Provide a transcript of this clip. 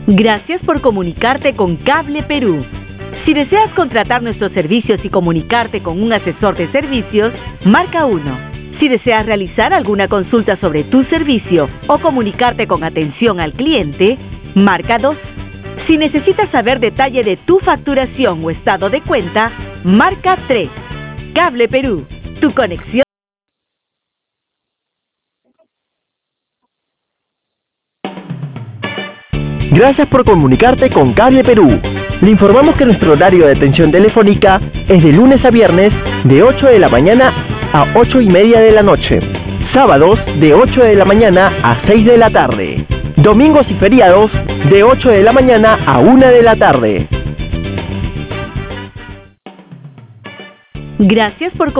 Gracias por comunicarte con Cable Perú. Si deseas contratar nuestros servicios y comunicarte con un asesor de servicios, marca 1. Si deseas realizar alguna consulta sobre tu servicio o comunicarte con atención al cliente, marca 2. Si necesitas saber detalle de tu facturación o estado de cuenta, marca 3. Cable Perú, tu conexión. Gracias por comunicarte con Cable Perú. Le informamos que nuestro horario de atención telefónica es de lunes a viernes de 8 de la mañana a 8:30 de la noche. Sábados de 8 de la mañana a 6 de la tarde. Domingos y feriados de 8 de la mañana a 1 de la tarde. Gracias por